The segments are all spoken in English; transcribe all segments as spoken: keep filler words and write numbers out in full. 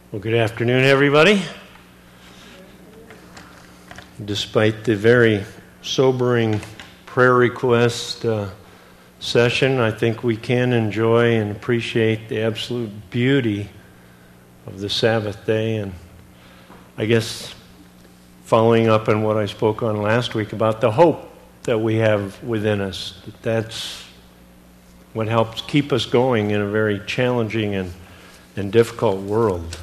Well, good afternoon, everybody. Despite the very sobering prayer request uh, session, I think we can enjoy and appreciate the absolute beauty of the Sabbath day. And I guess following up on what I spoke on last week about the hope that we have within us, that that's what helps keep us going in a very challenging and, and difficult world.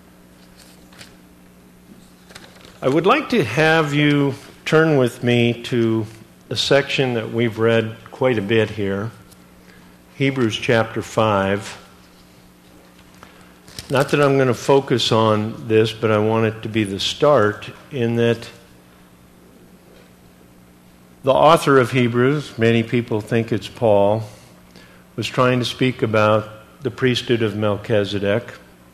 I would like to have you turn with me to a section that we've read quite a bit here, Hebrews chapter five. Not that I'm going to focus on this, but I want it to be the start, in that the author of Hebrews, many people think it's Paul, was trying to speak about the priesthood of Melchizedek,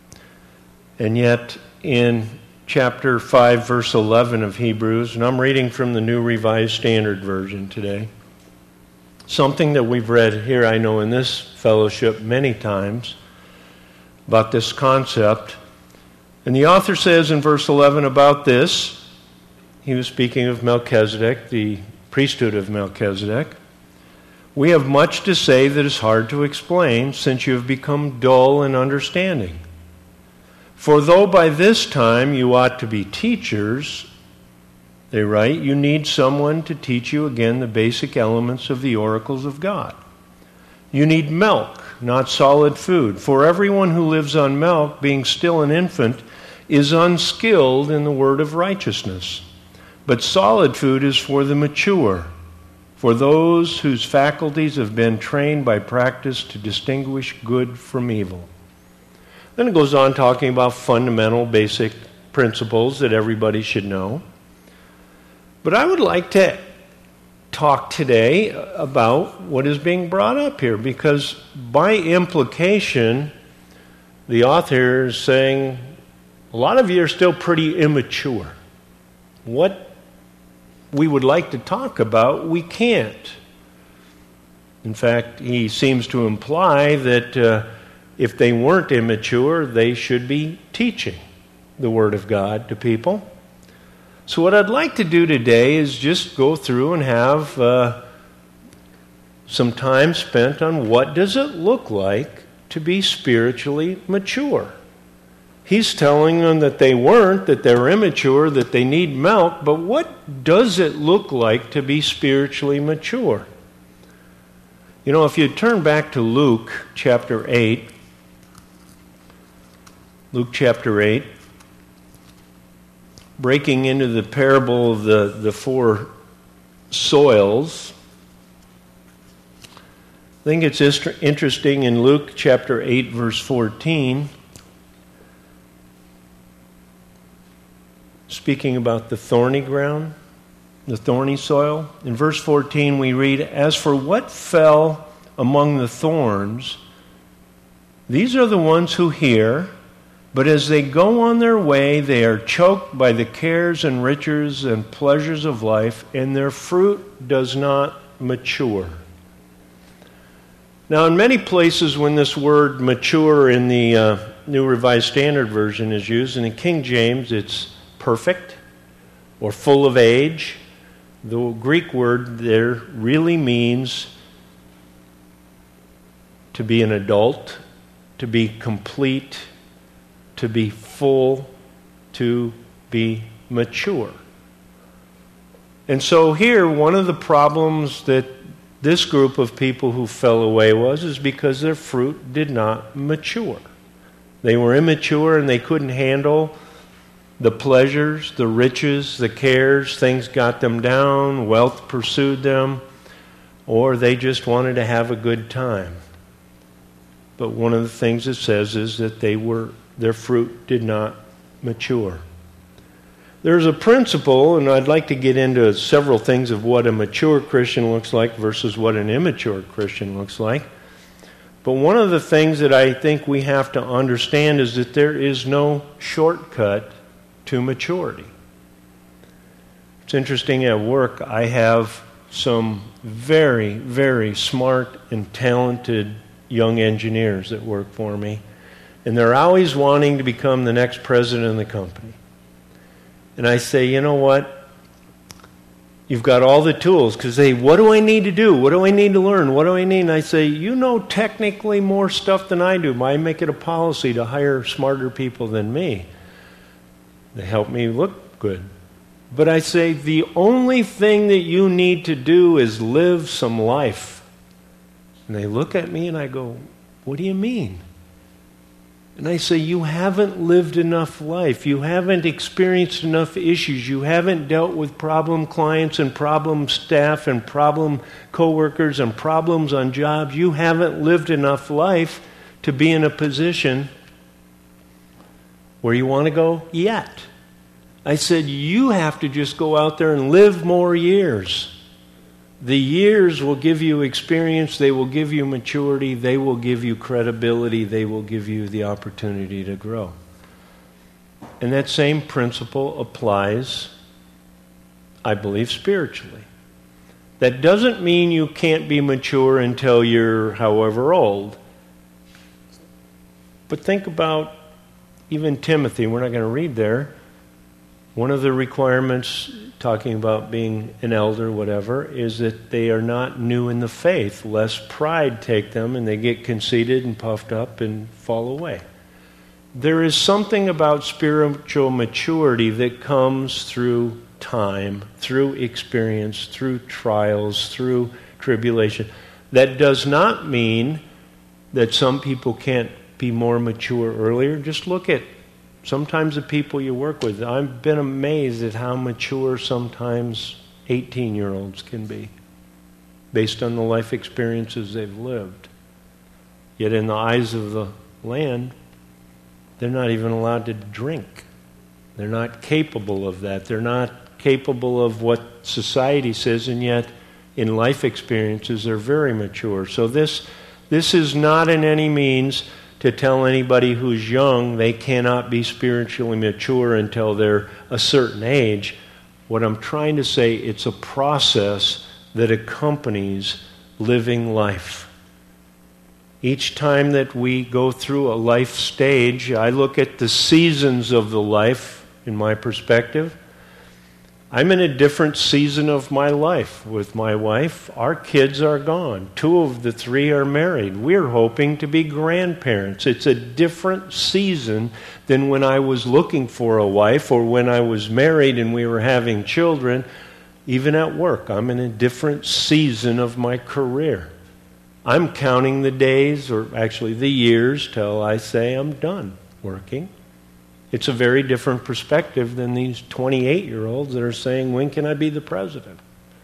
and yet in chapter five, verse eleven of Hebrews, and I'm reading from the New Revised Standard Version today. Something that we've read here, I know, in this fellowship many times about this concept. And the author says in verse eleven about this, he was speaking of Melchizedek, the priesthood of Melchizedek. We have much to say that is hard to explain, since you have become dull in understanding. For though by this time you ought to be teachers, they write, you need someone to teach you again the basic elements of the oracles of God. You need milk, not solid food. For everyone who lives on milk, being still an infant, is unskilled in the word of righteousness. But solid food is for the mature, for those whose faculties have been trained by practice to distinguish good from evil. Then it goes on talking about fundamental, basic principles that everybody should know. But I would like to talk today about what is being brought up here, because by implication, the author is saying, a lot of you are still pretty immature. What we would like to talk about, we can't. In fact, he seems to imply that uh, if they weren't immature, they should be teaching the Word of God to people. So what I'd like to do today is just go through and have uh, some time spent on what does it look like to be spiritually mature. He's telling them that they weren't, that they're immature, that they need milk, but what does it look like to be spiritually mature? You know, if you turn back to Luke chapter eight, Luke chapter eight, breaking into the parable of the, the four soils. I think it's interesting in Luke chapter eight, verse fourteen, speaking about the thorny ground, the thorny soil. In verse fourteen we read, as for what fell among the thorns, these are the ones who hear, but as they go on their way, they are choked by the cares and riches and pleasures of life, and their fruit does not mature. Now, in many places when this word mature in the uh, New Revised Standard Version is used, and in King James it's perfect or full of age, the Greek word there really means to be an adult, to be complete, to be full, to be mature. And so here, one of the problems that this group of people who fell away was is because their fruit did not mature. They were immature and they couldn't handle the pleasures, the riches, the cares. Things got them down, wealth pursued them, or they just wanted to have a good time. But one of the things it says is that they were their fruit did not mature. There's a principle, and I'd like to get into several things of what a mature Christian looks like versus what an immature Christian looks like. But one of the things that I think we have to understand is that there is no shortcut to maturity. It's interesting, at work I have some very, very smart and talented young engineers that work for me. And they're always wanting to become the next president of the company. And I say, you know what? You've got all the tools. Because they, what do I need to do? What do I need to learn? What do I need? And I say, you know technically more stuff than I do. I make it a policy to hire smarter people than me. They help me look good. But I say, the only thing that you need to do is live some life. And they look at me and I go, what do you mean? And I say, you haven't lived enough life. You haven't experienced enough issues. You haven't dealt with problem clients and problem staff and problem coworkers and problems on jobs. You haven't lived enough life to be in a position where you want to go yet. I said, you have to just go out there and live more years. The years will give you experience, they will give you maturity, they will give you credibility, they will give you the opportunity to grow. And that same principle applies, I believe, spiritually. That doesn't mean you can't be mature until you're however old. But think about even Timothy, we're not going to read there. One of the requirements, talking about being an elder, whatever, is that they are not new in the faith, lest pride take them and they get conceited and puffed up and fall away. There is something about spiritual maturity that comes through time, through experience, through trials, through tribulation. That does not mean that some people can't be more mature earlier. Just look at sometimes the people you work with. I've been amazed at how mature sometimes eighteen-year-olds can be based on the life experiences they've lived. Yet in the eyes of the land, they're not even allowed to drink. They're not capable of that. They're not capable of what society says, and yet in life experiences they're very mature. So this, this is not in any means to tell anybody who's young they cannot be spiritually mature until they're a certain age. What I'm trying to say, it's a process that accompanies living life. Each time that we go through a life stage, I look at the seasons of the life in my perspective. I'm in a different season of my life with my wife. Our kids are gone. Two of the three are married. We're hoping to be grandparents. It's a different season than when I was looking for a wife or when I was married and we were having children. Even at work, I'm in a different season of my career. I'm counting the days, or actually the years, till I say I'm done working. It's a very different perspective than these twenty-eight-year-olds that are saying, when can I be the president?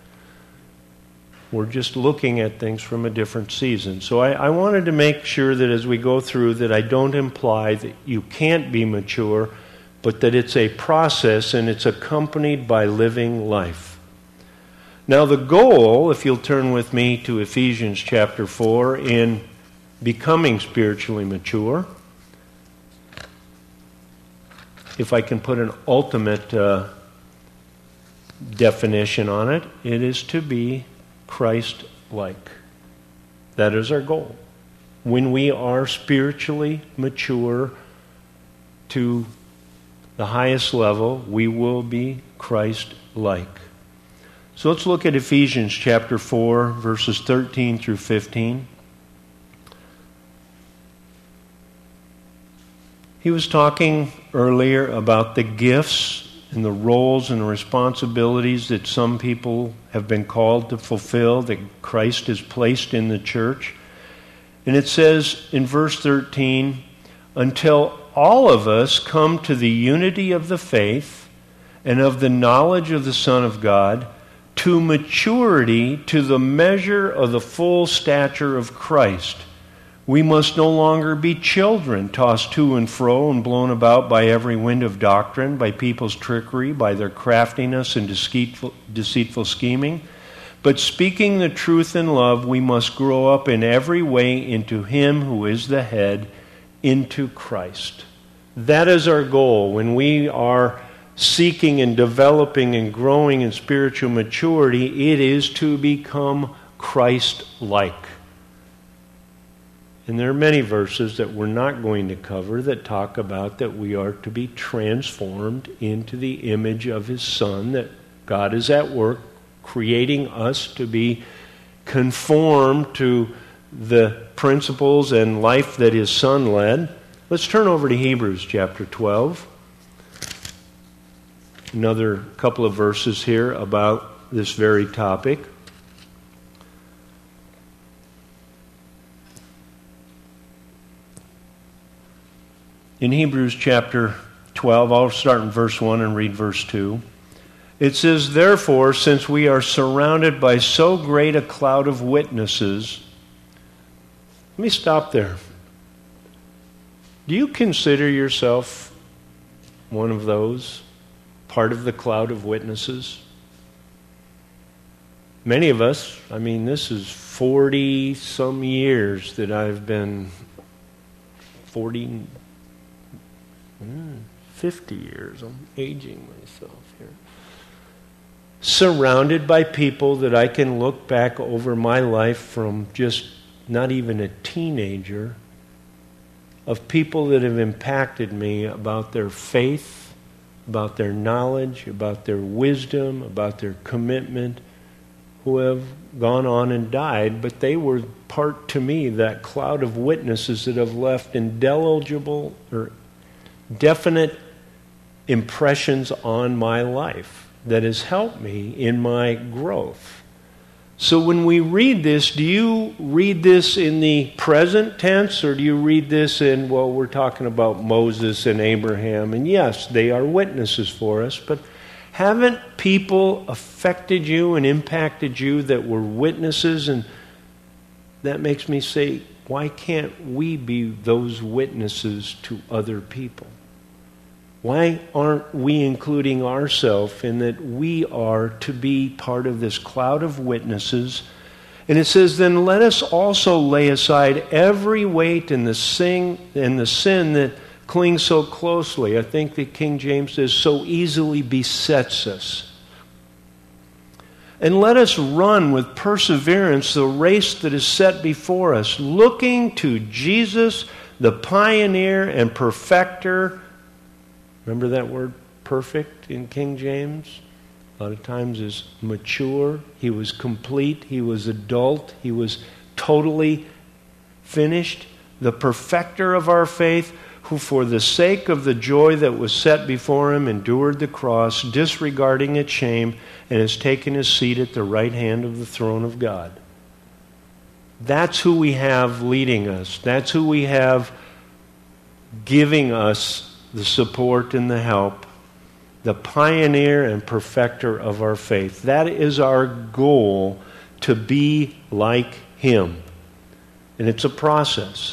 We're just looking at things from a different season. So I, I wanted to make sure that as we go through that I don't imply that you can't be mature, but that it's a process and it's accompanied by living life. Now the goal, if you'll turn with me to Ephesians chapter four, in becoming spiritually mature, if I can put an ultimate uh, definition on it, it is to be Christ-like. That is our goal. When we are spiritually mature to the highest level, we will be Christ-like. So let's look at Ephesians chapter four, verses thirteen through fifteen. He was talking earlier about the gifts and the roles and the responsibilities that some people have been called to fulfill, that Christ has placed in the church. And it says in verse thirteen, until all of us come to the unity of the faith and of the knowledge of the Son of God, to maturity, to the measure of the full stature of Christ. We must no longer be children, tossed to and fro and blown about by every wind of doctrine, by people's trickery, by their craftiness and deceitful, deceitful scheming. But speaking the truth in love, we must grow up in every way into Him who is the head, into Christ. That is our goal. When we are seeking and developing and growing in spiritual maturity, it is to become Christ-like. And there are many verses that we're not going to cover that talk about that we are to be transformed into the image of His Son, that God is at work creating us to be conformed to the principles and life that His Son led. Let's turn over to Hebrews chapter twelve. Another couple of verses here about this very topic. In Hebrews chapter twelve, I'll start in verse one and read verse two. It says, "Therefore, since we are surrounded by so great a cloud of witnesses..." Let me stop there. Do you consider yourself one of those, part of the cloud of witnesses? Many of us, I mean, this is forty-some years that I've been, forty, fifty years, I'm aging myself here, surrounded by people that I can look back over my life from just not even a teenager, of people that have impacted me about their faith, about their knowledge, about their wisdom, about their commitment, who have gone on and died, but they were part to me, that cloud of witnesses that have left indelible or definite impressions on my life that has helped me in my growth. So when we read this, do you read this in the present tense, or do you read this in, well, we're talking about Moses and Abraham, and yes, they are witnesses for us, but haven't people affected you and impacted you that were witnesses? And that makes me say, why can't we be those witnesses to other people? Why aren't we including ourselves in that we are to be part of this cloud of witnesses? And it says, then let us also lay aside every weight and the sin, and the sin that clings so closely. I think that King James says, so easily besets us. And let us run with perseverance the race that is set before us, looking to Jesus, the pioneer and perfecter. Remember that word perfect in King James? A lot of times is mature. He was complete. He was adult. He was totally finished. The perfecter of our faith, who for the sake of the joy that was set before Him endured the cross, disregarding its shame, and has taken His seat at the right hand of the throne of God. That's who we have leading us. That's who we have giving us the support and the help, the pioneer and perfecter of our faith. That is our goal, to be like Him. And it's a process.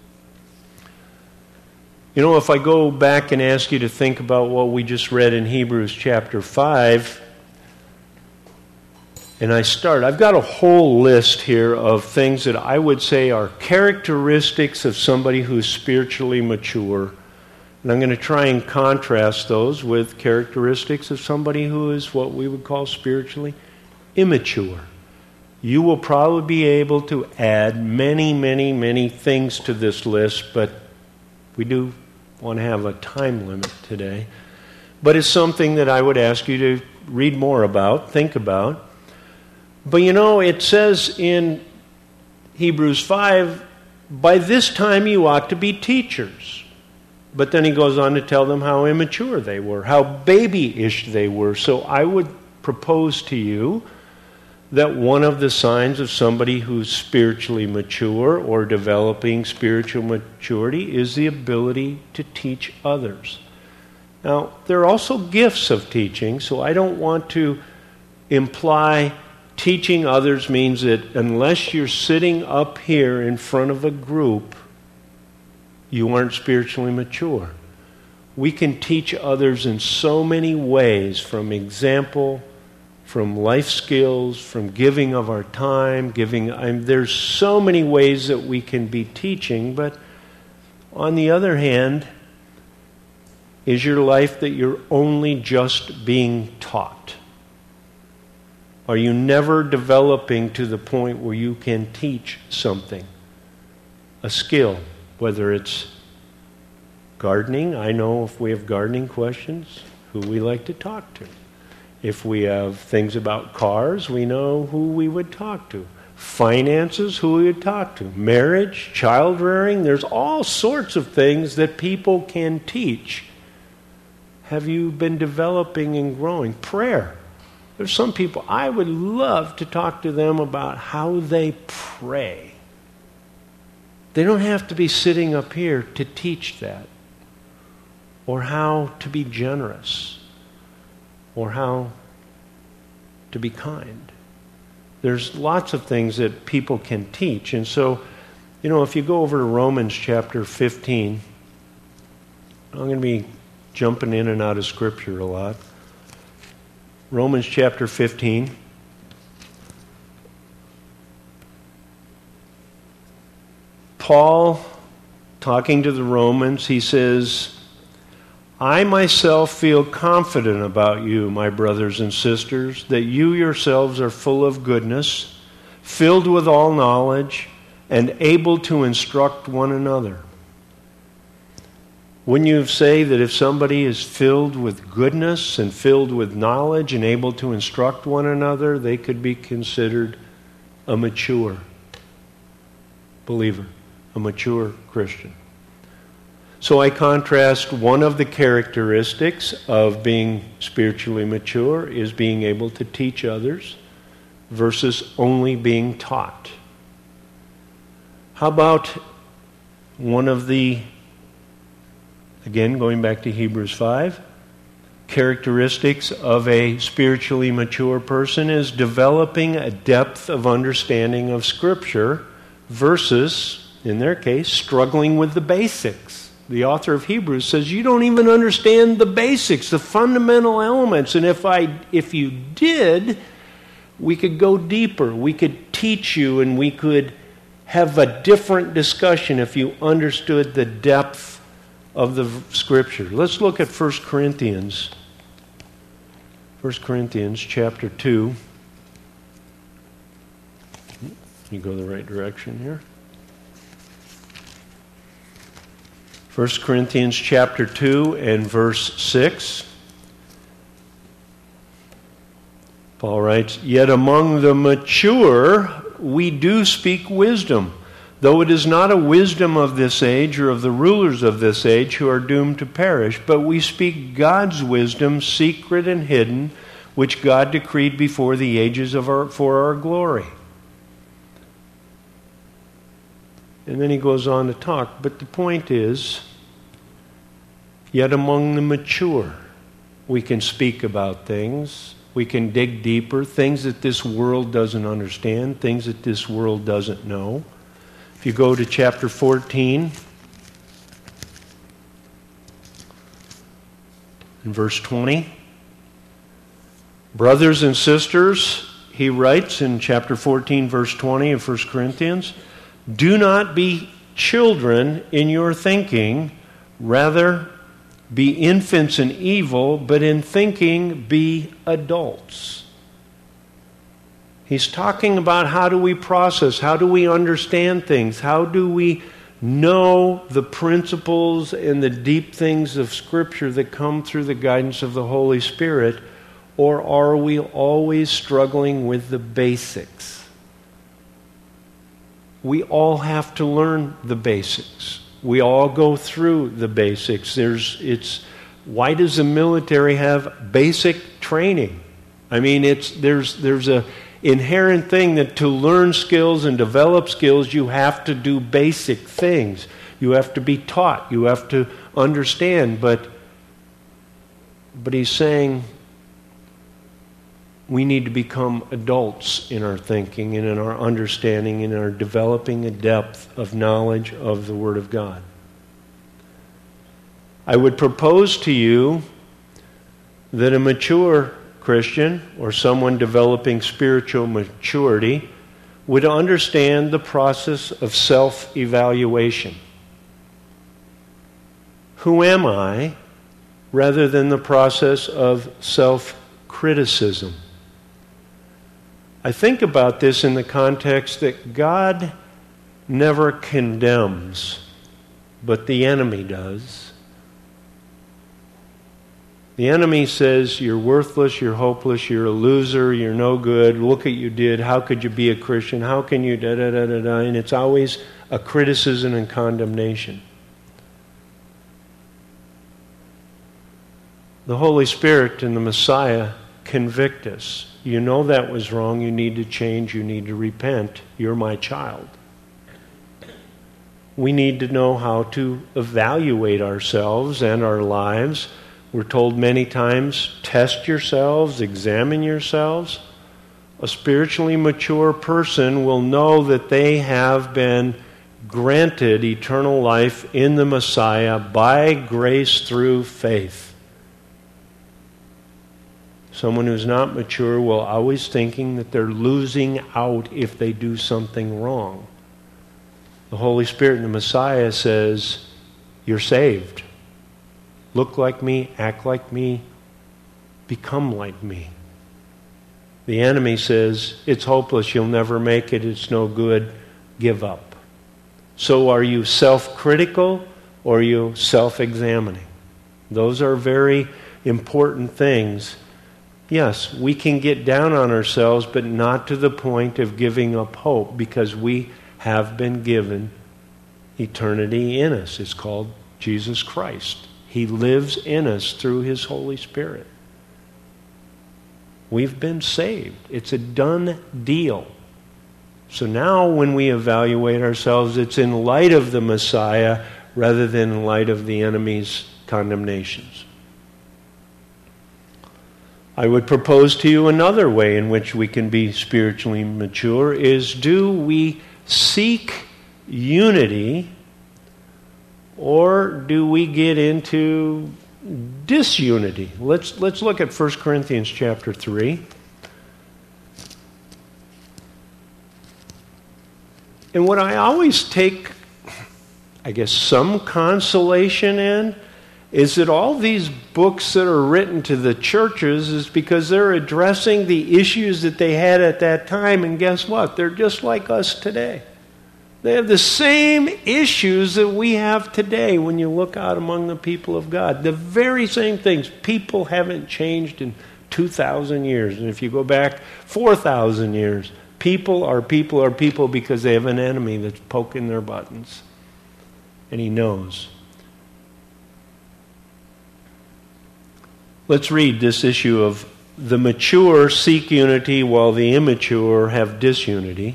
You know, if I go back and ask you to think about what we just read in Hebrews chapter five, and I start, I've got a whole list here of things that I would say are characteristics of somebody who's spiritually mature. And I'm going to try and contrast those with characteristics of somebody who is what we would call spiritually immature. You will probably be able to add many, many, many things to this list, but we do want to have a time limit today. But it's something that I would ask you to read more about, think about. But you know, it says in Hebrews five, by this time you ought to be teachers. But then he goes on to tell them how immature they were, how babyish they were. So I would propose to you that one of the signs of somebody who's spiritually mature or developing spiritual maturity is the ability to teach others. Now, there are also gifts of teaching, so I don't want to imply teaching others means that unless you're sitting up here in front of a group, you aren't spiritually mature. We can teach others in so many ways, from example, from life skills, from giving of our time, giving. I mean, there's so many ways that we can be teaching, but on the other hand, is your life that you're only just being taught? Are you never developing to the point where you can teach something? a skill, whether it's gardening. I know if we have gardening questions, who we like to talk to. If we have things about cars, we know who we would talk to. Finances, who we would talk to. Marriage, child rearing, there's all sorts of things that people can teach. Have you been developing and growing? Prayer. There's some people, I would love to talk to them about how they pray. They don't have to be sitting up here to teach that. Or how to be generous. Or how to be kind. There's lots of things that people can teach. And so, you know, if you go over to Romans chapter fifteen, I'm going to be jumping in and out of Scripture a lot. Romans chapter fifteen. Paul, talking to the Romans, he says, I myself feel confident about you, my brothers and sisters, that you yourselves are full of goodness, filled with all knowledge, and able to instruct one another. Wouldn't you say that if somebody is filled with goodness and filled with knowledge and able to instruct one another, they could be considered a mature believer, a mature Christian? So I contrast one of the characteristics of being spiritually mature is being able to teach others versus only being taught. How about one of the, again, going back to Hebrews five, characteristics of a spiritually mature person is developing a depth of understanding of Scripture versus, in their case, struggling with the basics. The author of Hebrews says you don't even understand the basics, the fundamental elements. And if I, if you did, we could go deeper. We could teach you and we could have a different discussion if you understood the depth of the Scripture. Let's look at First Corinthians. First Corinthians chapter two. You go the right direction here. First Corinthians chapter two and verse six. Paul writes, Yet among the mature we do speak wisdom, though it is not a wisdom of this age or of the rulers of this age who are doomed to perish, but we speak God's wisdom, secret and hidden, which God decreed before the ages of our, for our glory. And then he goes on to talk, but the point is, yet among the mature, we can speak about things. We can dig deeper, things that this world doesn't understand, things that this world doesn't know. If you go to chapter fourteen, in verse twenty, brothers and sisters, he writes in chapter fourteen, verse twenty of First Corinthians, do not be children in your thinking, rather be infants in evil, but in thinking be adults. He's talking about how do we process, how do we understand things, how do we know the principles and the deep things of Scripture that come through the guidance of the Holy Spirit, or are we always struggling with the basics? We all have to learn the basics. We all go through the basics. There's, it's, why does the military have basic training? I mean, it's there's there's a inherent thing that to learn skills and develop skills, you have to do basic things. You have to be taught. You have to understand. But but he's saying we need to become adults in our thinking and in our understanding and in our developing a depth of knowledge of the Word of God. I would propose to you that a mature Christian or someone developing spiritual maturity would understand the process of self-evaluation. Who am I? Rather than the process of self-criticism. I think about this in the context that God never condemns, but the enemy does. The enemy says, you're worthless, you're hopeless, you're a loser, you're no good, look what you did, how could you be a Christian, how can you da da da da da, and it's always a criticism and condemnation. The Holy Spirit and the Messiah convict us. You know that was wrong, you need to change, you need to repent, you're my child. We need to know how to evaluate ourselves and our lives. We're told many times, test yourselves, examine yourselves. A spiritually mature person will know that they have been granted eternal life in the Messiah by grace through faith. Someone who's not mature will always thinking that they're losing out if they do something wrong. The Holy Spirit and the Messiah says, you're saved. Look like me, act like me, become like me. The enemy says, it's hopeless, you'll never make it, it's no good, give up. So are you self-critical or are you self-examining? Those are very important things. Yes, we can get down on ourselves, but not to the point of giving up hope, because we have been given eternity in us. It's called Jesus Christ. He lives in us through His Holy Spirit. We've been saved. It's a done deal. So now when we evaluate ourselves, it's in light of the Messiah rather than in light of the enemy's condemnations. I would propose to you another way in which we can be spiritually mature is, do we seek unity or do we get into disunity? Let's let's look at First Corinthians chapter three. And what I always take, I guess, some consolation in is that all these books that are written to the churches is because they're addressing the issues that they had at that time, and guess what? They're just like us today. They have the same issues that we have today when you look out among the people of God. The very same things. People haven't changed in two thousand years. And if you go back four thousand years, people are people are people because they have an enemy that's poking their buttons. And he knows. Let's read this issue of the mature seek unity while the immature have disunity.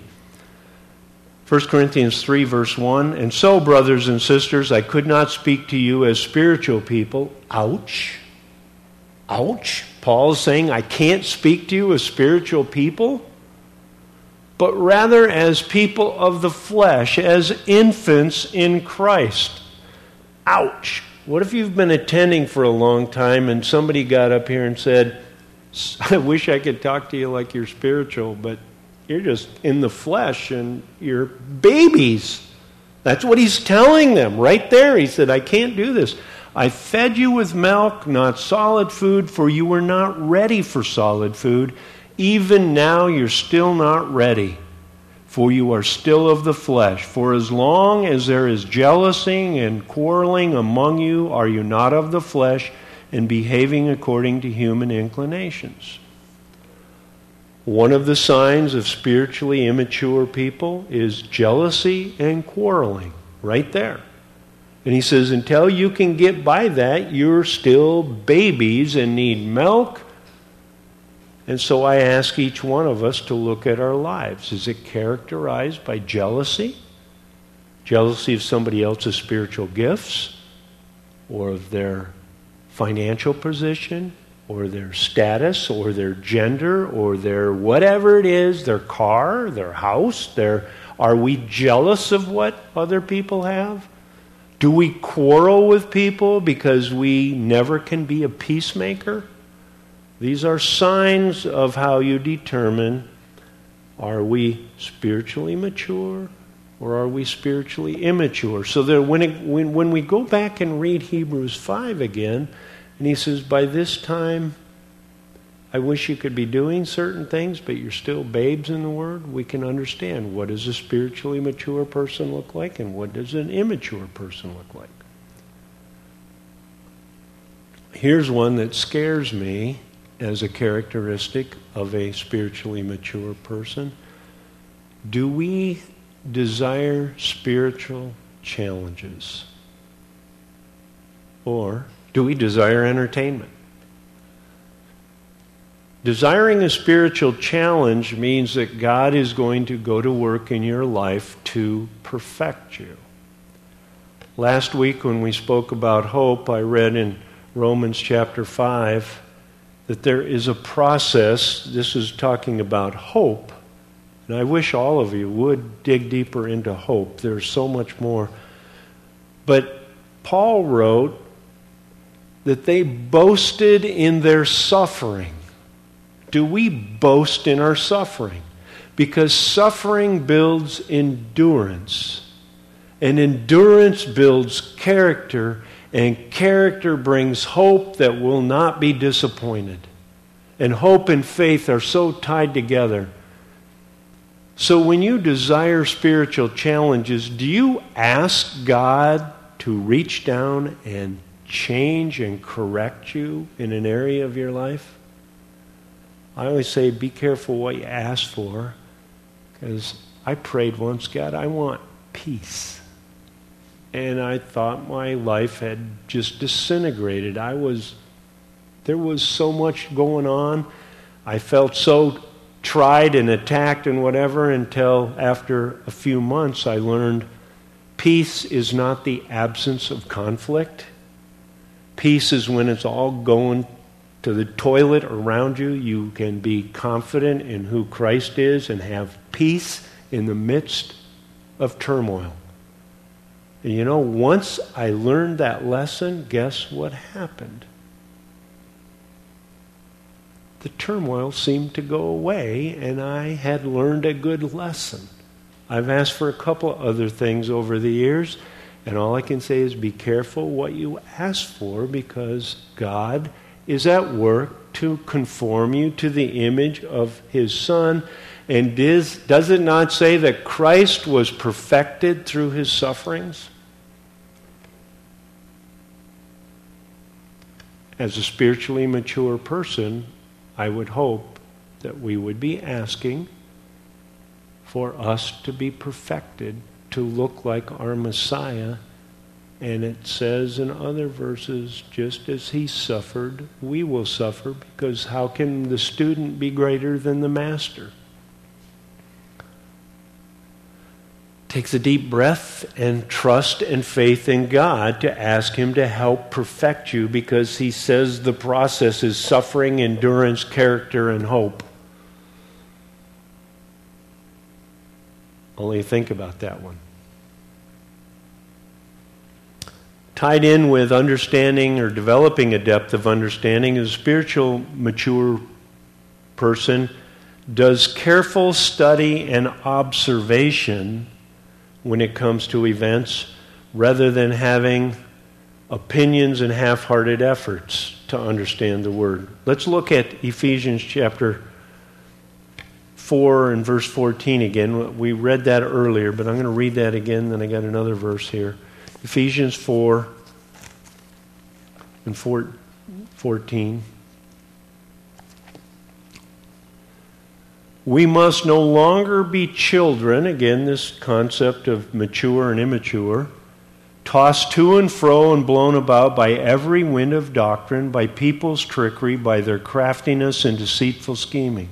First Corinthians three verse one, and so, brothers and sisters, I could not speak to you as spiritual people. Ouch. Ouch. Paul's saying, I can't speak to you as spiritual people, but rather as people of the flesh, as infants in Christ. Ouch. What if you've been attending for a long time and somebody got up here and said, I wish I could talk to you like you're spiritual, but you're just in the flesh and you're babies. That's what he's telling them right there. He said, I can't do this. I fed you with milk, not solid food, for you were not ready for solid food. Even now you're still not ready, for you are still of the flesh. For as long as there is jealousy and quarreling among you, are you not of the flesh and behaving according to human inclinations? One of the signs of spiritually immature people is jealousy and quarreling, right there. And he says, until you can get by that, you're still babies and need milk. And so I ask each one of us to look at our lives. Is it characterized by jealousy? Jealousy of somebody else's spiritual gifts, or of their financial position, or their status, or their gender, or their whatever it is, their car, their house, their... Are we jealous of what other people have? Do we quarrel with people because we never can be a peacemaker? These are signs of how you determine, are we spiritually mature or are we spiritually immature? So that when, it, when, when we go back and read Hebrews five again, and he says, by this time I wish you could be doing certain things, but you're still babes in the Word. We can understand what does a spiritually mature person look like and what does an immature person look like. Here's one that scares me as a characteristic of a spiritually mature person. Do we desire spiritual challenges? Or do we desire entertainment? Desiring a spiritual challenge means that God is going to go to work in your life to perfect you. Last week when we spoke about hope, I read in Romans chapter five that there is a process. This is talking about hope. And I wish all of you would dig deeper into hope. There's so much more. But Paul wrote that they boasted in their suffering. Do we boast in our suffering? Because suffering builds endurance. And endurance builds character. And character brings hope that will not be disappointed. And hope and faith are so tied together. So when you desire spiritual challenges, do you ask God to reach down and change and correct you in an area of your life? I always say, be careful what you ask for. Because I prayed once, God, I want peace. And I thought my life had just disintegrated. I was, there was so much going on. I felt so tried and attacked and whatever until after a few months I learned peace is not the absence of conflict. Peace is when it's all going to the toilet around you. You can be confident in who Christ is and have peace in the midst of turmoil. And you know, once I learned that lesson, guess what happened? The turmoil seemed to go away, and I had learned a good lesson. I've asked for a couple other things over the years, and all I can say is be careful what you ask for, because God is at work to conform you to the image of His Son. And does, does it not say that Christ was perfected through His sufferings? As a spiritually mature person, I would hope that we would be asking for us to be perfected, to look like our Messiah. And it says in other verses, just as He suffered, we will suffer, because how can the student be greater than the master? Takes a deep breath and trust and faith in God to ask Him to help perfect you, because He says the process is suffering, endurance, character, and hope. Only think about that one. Tied in with understanding or developing a depth of understanding, a spiritual mature person does careful study and observation when it comes to events, rather than having opinions and half-hearted efforts to understand the Word. Let's look at Ephesians chapter four and verse fourteen again. We read that earlier, but I'm going to read that again, then I got another verse here. Ephesians four and fourteen. We must no longer be children, again this concept of mature and immature, tossed to and fro and blown about by every wind of doctrine, by people's trickery, by their craftiness and deceitful scheming.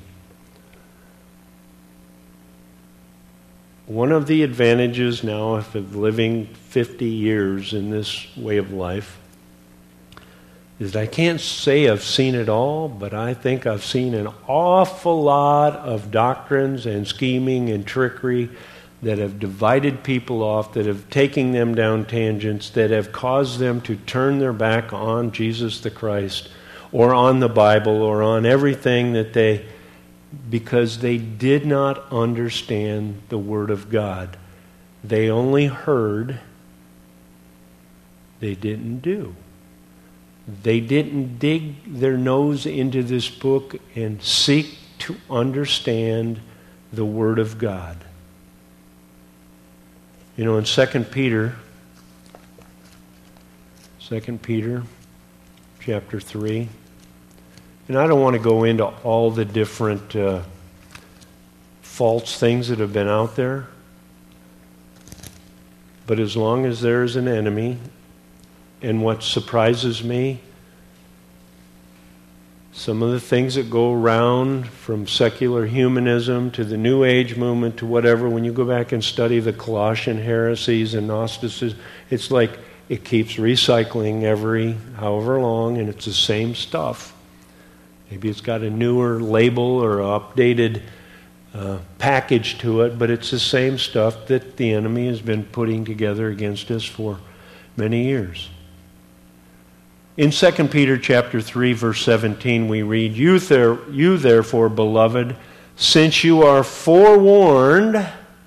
One of the advantages now of living fifty years in this way of life is that I can't say I've seen it all, but I think I've seen an awful lot of doctrines and scheming and trickery that have divided people off, that have taken them down tangents, that have caused them to turn their back on Jesus the Christ, or on the Bible, or on everything that they, because they did not understand the Word of God. They only heard, they didn't do. They didn't dig their nose into this book and seek to understand the Word of God. You know, in Second Peter, Second Peter chapter three, and I don't want to go into all the different uh, false things that have been out there, but as long as there is an enemy, and what surprises me, some of the things that go around from secular humanism to the New Age movement to whatever, when you go back and study the Colossian heresies and Gnosticism, it's like it keeps recycling every however long, and it's the same stuff. Maybe it's got a newer label or updated uh, package to it, but it's the same stuff that the enemy has been putting together against us for many years. In Second Peter chapter three, verse seventeen, we read, you, there, you therefore, beloved, since you are forewarned,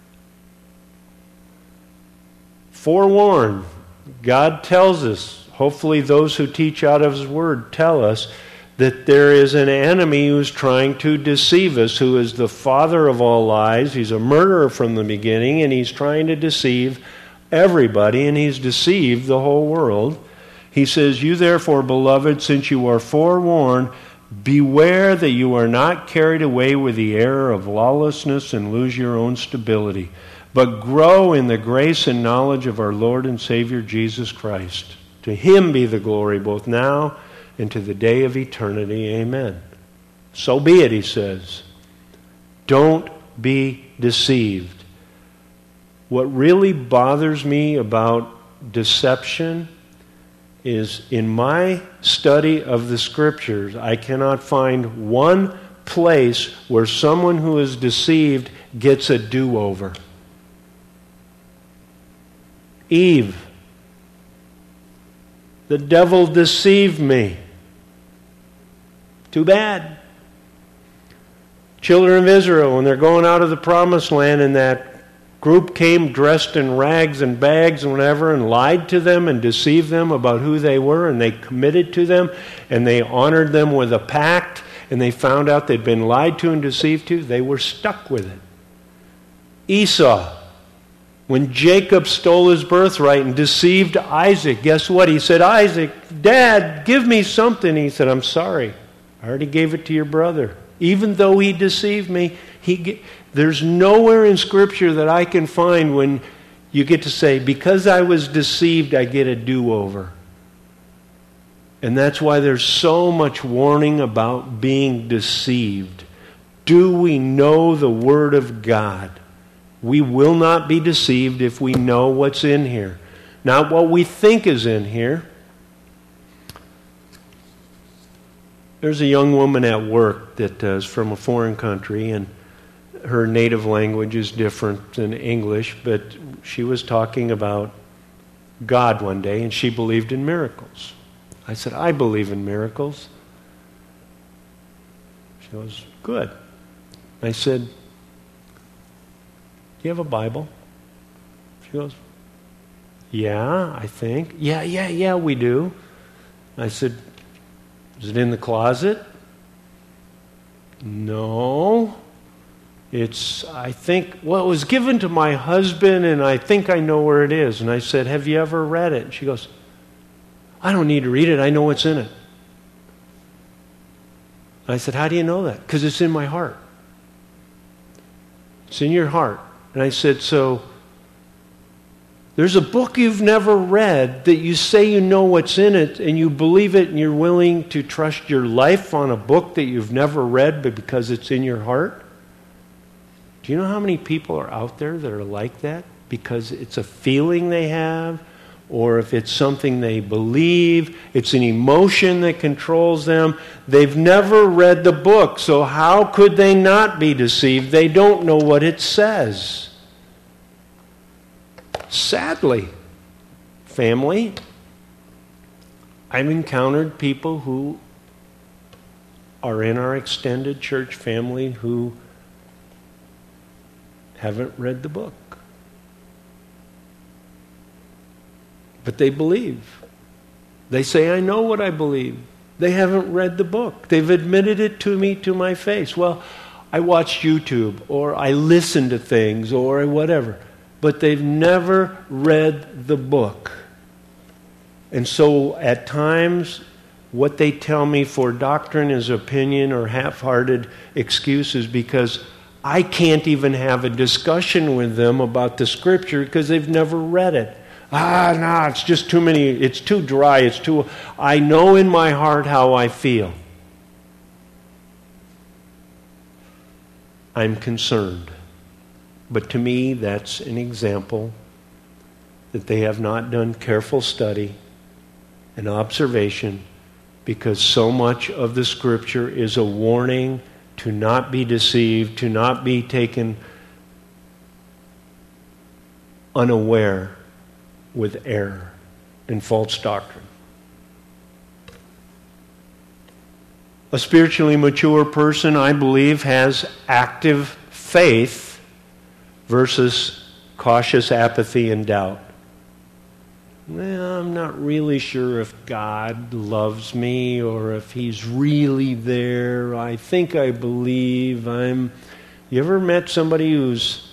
forewarned, God tells us, hopefully those who teach out of His Word tell us, that there is an enemy who's trying to deceive us, who is the father of all lies. He's a murderer from the beginning, and he's trying to deceive everybody, and he's deceived the whole world. He says, you therefore, beloved, since you are forewarned, beware that you are not carried away with the error of lawlessness and lose your own stability, but grow in the grace and knowledge of our Lord and Savior Jesus Christ. To Him be the glory both now and to the day of eternity. Amen. So be it, he says. Don't be deceived. What really bothers me about deception is in my study of the Scriptures, I cannot find one place where someone who is deceived gets a do-over. Eve, the devil deceived me. Too bad. Children of Israel, when they're going out of the promised land, and that group came dressed in rags and bags and whatever, and lied to them and deceived them about who they were, and they committed to them, and they honored them with a pact, and they found out they'd been lied to and deceived to, they were stuck with it. Esau, when Jacob stole his birthright and deceived Isaac, guess what? He said, Isaac, Dad, give me something. He said, I'm sorry. I already gave it to your brother. Even though he deceived me, he there's nowhere in Scripture that I can find when you get to say, because I was deceived, I get a do-over. And that's why there's so much warning about being deceived. Do we know the Word of God? We will not be deceived if we know what's in here. Not what we think is in here. There's a young woman at work that uh, is from a foreign country, and her native language is different than English, but she was talking about God one day, and she believed in miracles. I said, I believe in miracles. She goes, good. I said, do you have a Bible? She goes, yeah, I think. Yeah, yeah, yeah, we do. I said, is it in the closet? No. It's, I think, well, it was given to my husband, and I think I know where it is. And I said, have you ever read it? And she goes, I don't need to read it. I know what's in it. I said, how do you know that? Because it's in my heart. It's in your heart. And I said, so there's a book you've never read that you say you know what's in it, and you believe it, and you're willing to trust your life on a book that you've never read, but because it's in your heart? Do you know how many people are out there that are like that? Because it's a feeling they have, or if it's something they believe, it's an emotion that controls them. They've never read the book, so how could they not be deceived? They don't know what it says. Sadly, family, I've encountered people who are in our extended church family who haven't read the book. But they believe. They say, I know what I believe. They haven't read the book. They've admitted it to me to my face. Well, I watch YouTube, or I listen to things, or whatever. But they've never read the book. And so at times, what they tell me for doctrine is opinion or half-hearted excuses, because I can't even have a discussion with them about the Scripture because they've never read it. Ah, no, it's just too many, it's too dry, it's too... I know in my heart how I feel. I'm concerned. But to me, that's an example that they have not done careful study and observation, because so much of the Scripture is a warning to not be deceived, to not be taken unaware with error and false doctrine. A spiritually mature person, I believe, has active faith versus cautious apathy and doubt. Well, I'm not really sure if God loves me or if He's really there. I think I believe. I'm. You ever met somebody who's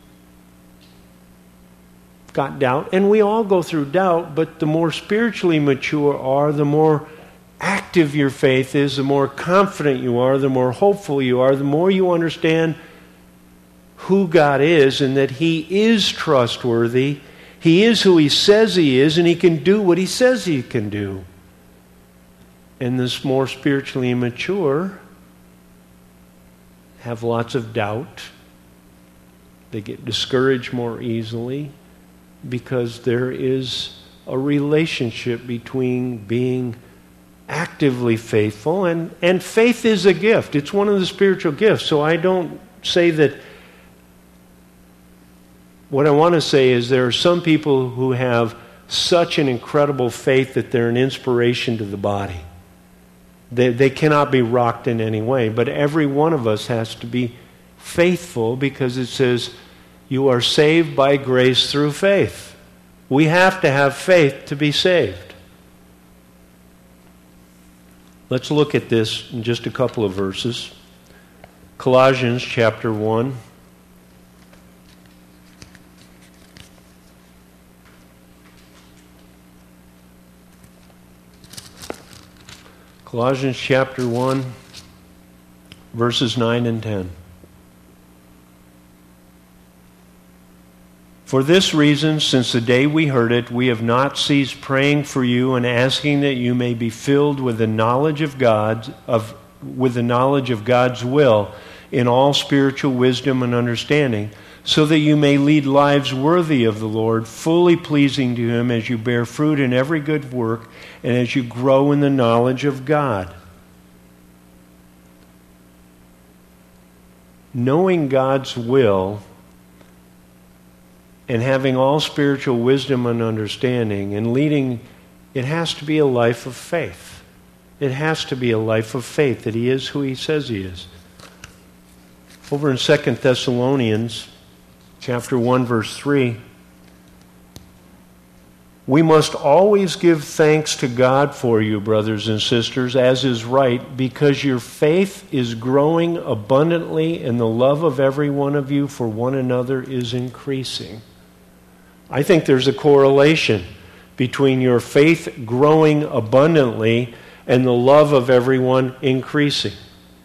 got doubt? And we all go through doubt, but the more spiritually mature are, the more active your faith is, the more confident you are, the more hopeful you are, the more you understand who God is and that He is trustworthy. He is who He says He is, and He can do what He says He can do. And this more spiritually immature have lots of doubt. They get discouraged more easily because there is a relationship between being actively faithful, and, and faith is a gift. It's one of the spiritual gifts. So I don't say that. What I want to say is there are some people who have such an incredible faith that they're an inspiration to the body. They, they cannot be rocked in any way. But every one of us has to be faithful, because it says you are saved by grace through faith. We have to have faith to be saved. Let's look at this in just a couple of verses. Colossians chapter one. Colossians chapter one, verses nine and ten. For this reason, since the day we heard it, we have not ceased praying for you and asking that you may be filled with the knowledge of God, of with the knowledge of God's will in all spiritual wisdom and understanding, so that you may lead lives worthy of the Lord, fully pleasing to Him as you bear fruit in every good work and as you grow in the knowledge of God. Knowing God's will and having all spiritual wisdom and understanding and leading, it has to be a life of faith. It has to be a life of faith that He is who He says He is. Over in Second Thessalonians chapter one, verse three, we must always give thanks to God for you, brothers and sisters, as is right, because your faith is growing abundantly and the love of every one of you for one another is increasing. I think there's a correlation between your faith growing abundantly and the love of everyone increasing.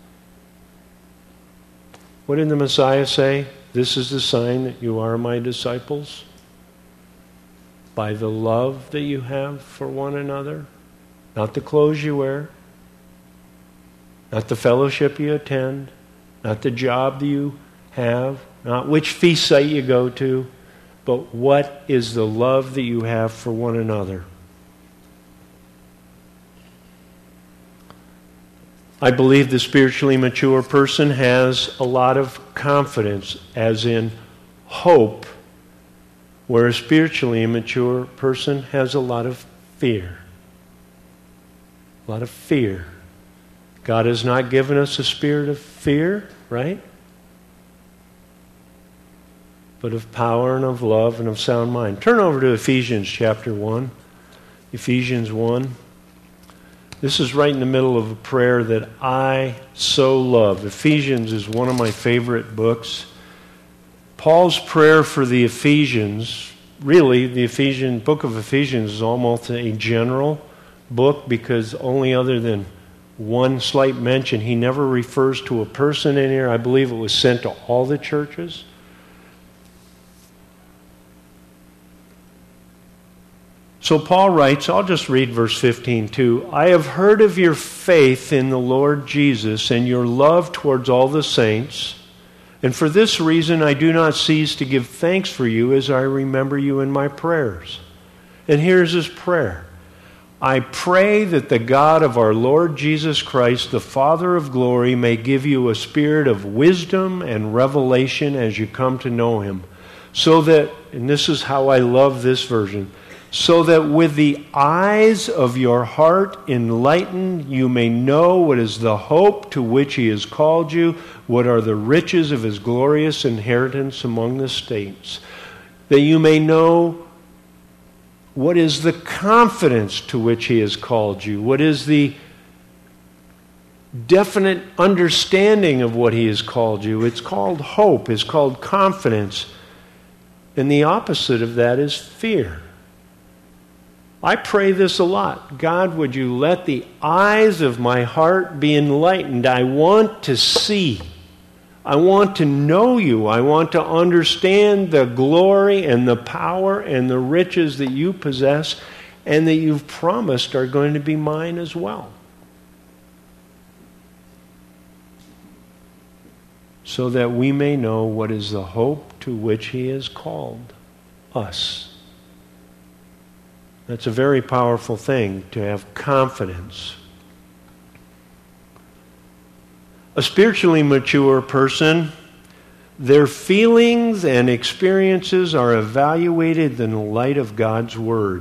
What did the Messiah say? This is the sign that you are my disciples, by the love that you have for one another. Not the clothes you wear, not the fellowship you attend, not the job that you have, not which feast site you go to, but what is the love that you have for one another. I believe the spiritually mature person has a lot of confidence, as in hope, where a spiritually immature person has a lot of fear. A lot of fear. God has not given us a spirit of fear, right? But of power and of love and of sound mind. Turn over to Ephesians chapter one. Ephesians one. This is right in the middle of a prayer that I so love. Ephesians is one of my favorite books. Paul's prayer for the Ephesians, really, the Ephesian book of Ephesians is almost a general book because only other than one slight mention, he never refers to a person in here. I believe it was sent to all the churches. So Paul writes, I'll just read verse fifteen too. I have heard of your faith in the Lord Jesus and your love towards all the saints, and for this reason I do not cease to give thanks for you as I remember you in my prayers. And here's his prayer. I pray that the God of our Lord Jesus Christ, the Father of glory, may give you a spirit of wisdom and revelation as you come to know him, so that, and this is how I love this version, so that with the eyes of your heart enlightened you may know what is the hope to which he has called you, what are the riches of his glorious inheritance among the saints, that you may know what is the confidence to which he has called you, what is the definite understanding of what he has called you. It's called hope, it's called confidence, and the opposite of that is fear. I pray this a lot. God, would you let the eyes of my heart be enlightened? I want to see. I want to know you. I want to understand the glory and the power and the riches that you possess and that you've promised are going to be mine as well. So that we may know what is the hope to which he has called us. That's a very powerful thing, to have confidence. A spiritually mature person, their feelings and experiences are evaluated in the light of God's Word.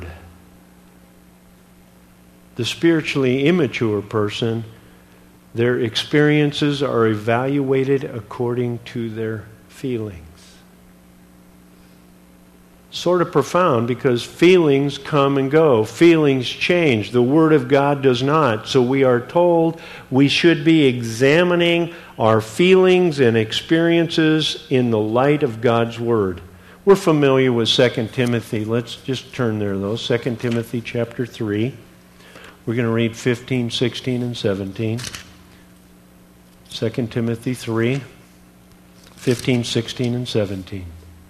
The spiritually immature person, their experiences are evaluated according to their feelings. Sort of profound, because feelings come and go. Feelings change. The Word of God does not. So we are told we should be examining our feelings and experiences in the light of God's Word. We're familiar with Second Timothy. Let's just turn there, though. Second Timothy chapter three. We're going to read fifteen, sixteen, and seventeen. Second Timothy three, fifteen, sixteen, and seventeen.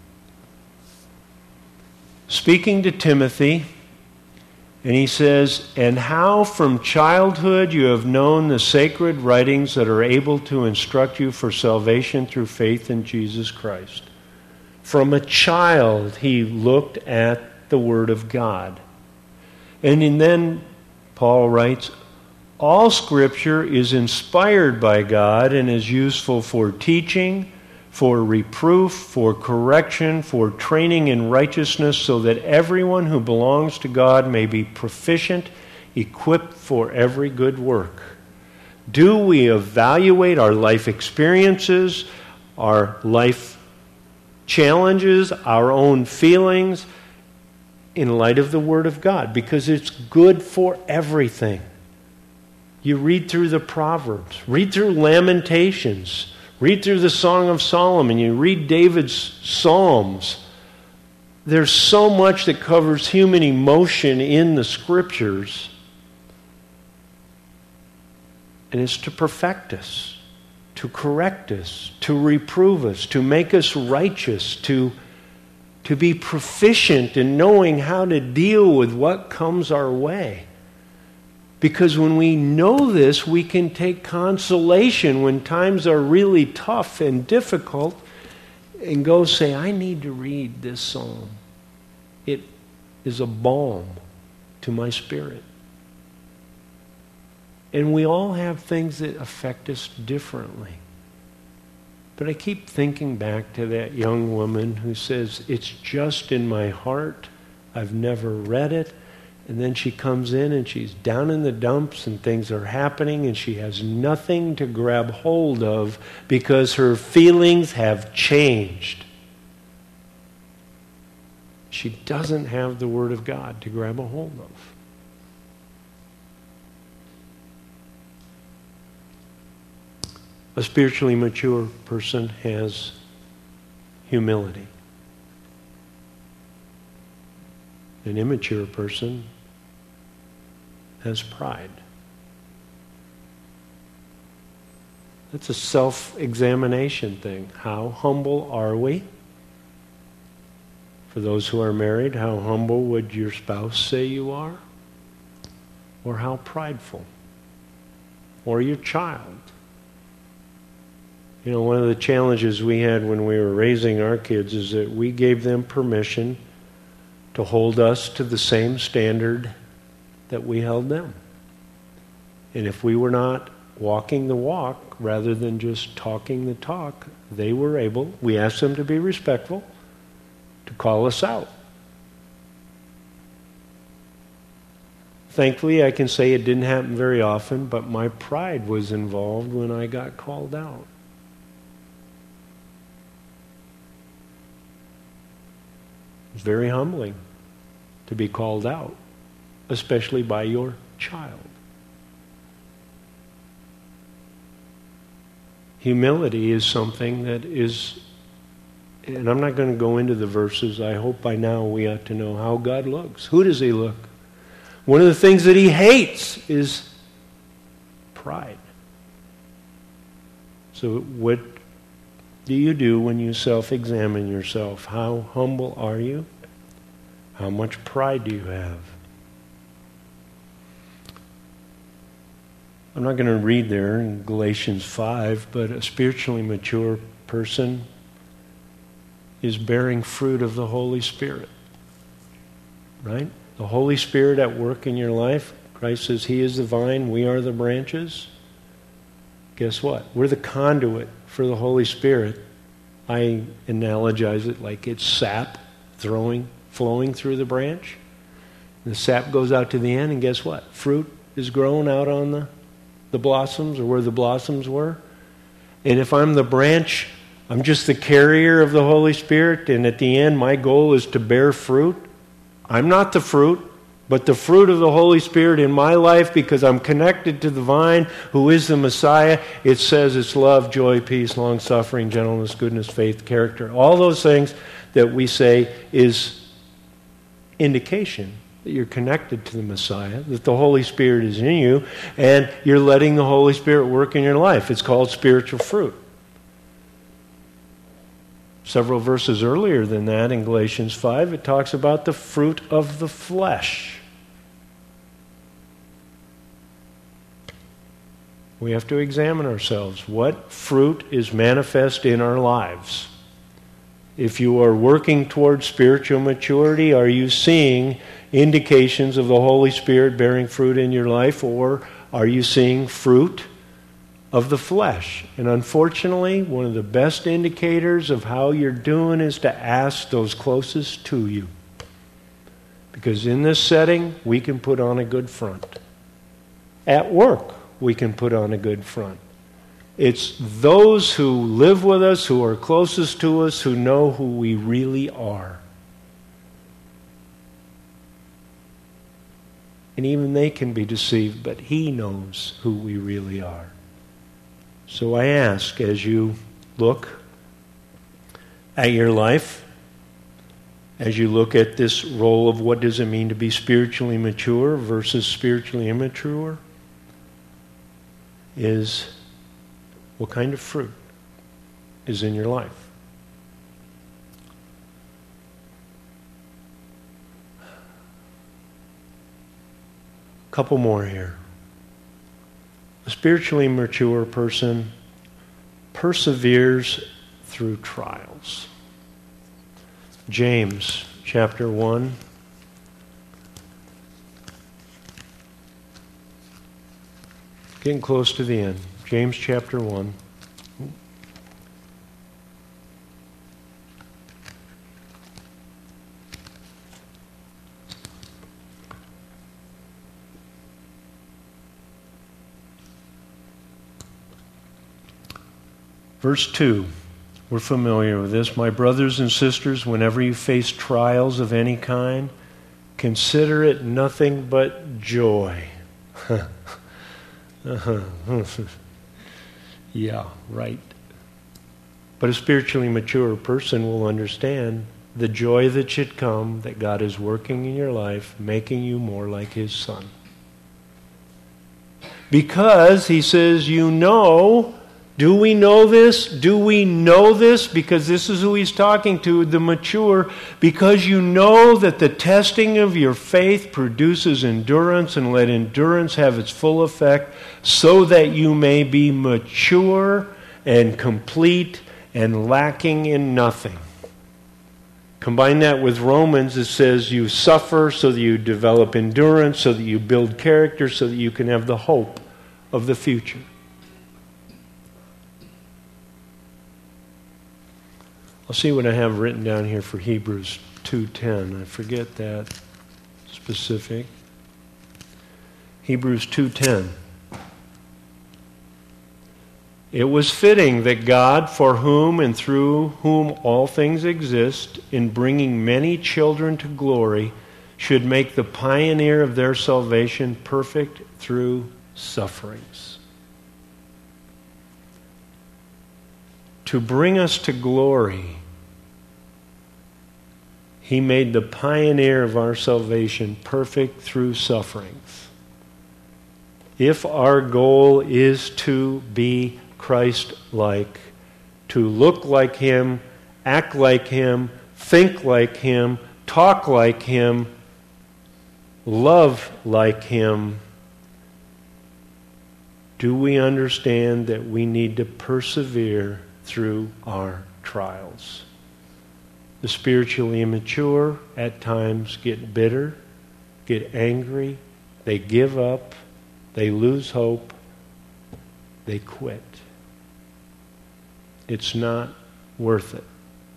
Speaking to Timothy, and he says, and how from childhood you have known the sacred writings that are able to instruct you for salvation through faith in Jesus Christ. From a child he looked at the Word of God. And then Paul writes, all Scripture is inspired by God and is useful for teaching, for reproof, for correction, for training in righteousness, so that everyone who belongs to God may be proficient, equipped for every good work. Do we evaluate our life experiences, our life challenges, our own feelings in light of the Word of God? Because it's good for everything. You read through the Proverbs, read through Lamentations, read through the Song of Solomon, you read David's Psalms. There's so much that covers human emotion in the Scriptures. And it's to perfect us, to correct us, to reprove us, to make us righteous, to, to be proficient in knowing how to deal with what comes our way. Because when we know this, we can take consolation when times are really tough and difficult and go say, I need to read this psalm. It is a balm to my spirit. And we all have things that affect us differently. But I keep thinking back to that young woman who says, it's just in my heart. I've never read it. And then she comes in and she's down in the dumps and things are happening and she has nothing to grab hold of because her feelings have changed. She doesn't have the Word of God to grab a hold of. A spiritually mature person has humility. An immature person has pride. That's a self-examination thing. How humble are we? For those who are married, how humble would your spouse say you are? Or how prideful? Or your child? You know, one of the challenges we had when we were raising our kids is that we gave them permission to hold us to the same standard that we held them. And if we were not walking the walk rather than just talking the talk, they were able, we asked them to be respectful, to call us out. Thankfully, I can say it didn't happen very often, but my pride was involved when I got called out. It's very humbling to be called out, especially by your child. Humility is something that is, and I'm not going to go into the verses. I hope by now we ought to know how God looks. Who does He look? One of the things that He hates is pride. So what do you do when you self-examine yourself? How humble are you? How much pride do you have? I'm not going to read there in Galatians five, but a spiritually mature person is bearing fruit of the Holy Spirit. Right? The Holy Spirit at work in your life. Christ says He is the vine, we are the branches. Guess what? We're the conduit for the Holy Spirit. I analogize it like it's sap throwing, flowing through the branch. The sap goes out to the end, and guess what? Fruit is grown out on the, the blossoms, or where the blossoms were. And if I'm the branch, I'm just the carrier of the Holy Spirit, and at the end my goal is to bear fruit. I'm not the fruit, but the fruit of the Holy Spirit in my life, because I'm connected to the vine who is the Messiah. It says it's love, joy, peace, long-suffering, gentleness, goodness, faith, character. All those things that we say is indication that you're connected to the Messiah, that the Holy Spirit is in you, and you're letting the Holy Spirit work in your life. It's called spiritual fruit. Several verses earlier than that, in Galatians five, it talks about the fruit of the flesh. We have to examine ourselves. What fruit is manifest in our lives? If you are working towards spiritual maturity, are you seeing indications of the Holy Spirit bearing fruit in your life, or are you seeing fruit of the flesh? And unfortunately, one of the best indicators of how you're doing is to ask those closest to you. Because in this setting, we can put on a good front. At work, we can put on a good front. It's those who live with us, who are closest to us, who know who we really are. And even they can be deceived, but He knows who we really are. So I ask, as you look at your life, as you look at this role of what does it mean to be spiritually mature versus spiritually immature, is what kind of fruit is in your life? A couple more here. A spiritually mature person perseveres through trials. James chapter one. Getting close to the end. James chapter one. Verse two, we're familiar with this. My brothers and sisters, whenever you face trials of any kind, consider it nothing but joy. uh-huh. Yeah, right. But a spiritually mature person will understand the joy that should come that God is working in your life, making you more like His Son. Because, he says, you know, do we know this? Do we know this? Because this is who he's talking to, the mature. Because you know that the testing of your faith produces endurance, and let endurance have its full effect, so that you may be mature and complete and lacking in nothing. Combine that with Romans, it says you suffer so that you develop endurance, so that you build character, so that you can have the hope of the future. I'll see what I have written down here for Hebrews two ten. I forget that specific. Hebrews two ten. It was fitting that God, for whom and through whom all things exist, in bringing many children to glory, should make the pioneer of their salvation perfect through sufferings. To bring us to glory, He made the pioneer of our salvation perfect through sufferings. If our goal is to be Christ-like, to look like Him, act like Him, think like Him, talk like Him, love like Him, do we understand that we need to persevere through our trials? The spiritually immature at times get bitter, get angry, they give up, they lose hope, they quit. It's not worth it.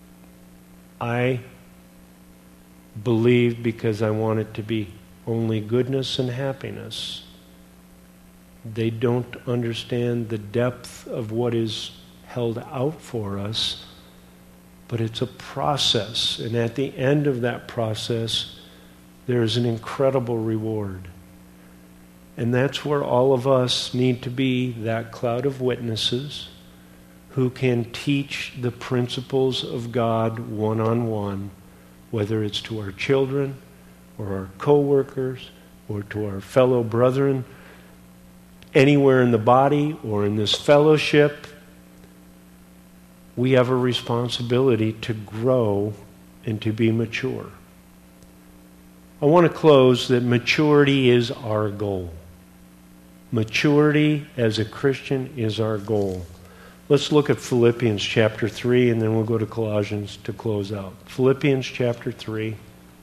I believe because I want it to be only goodness and happiness. They don't understand the depth of what is held out for us, but it's a process. And at the end of that process, there's an incredible reward. And that's where all of us need to be that cloud of witnesses who can teach the principles of God one-on-one, whether it's to our children or our co-workers or to our fellow brethren, anywhere in the body or in this fellowship. We have a responsibility to grow and to be mature. I want to close that maturity is our goal. Maturity as a Christian is our goal. Let's look at Philippians chapter three, and then we'll go to Colossians to close out. Philippians chapter three,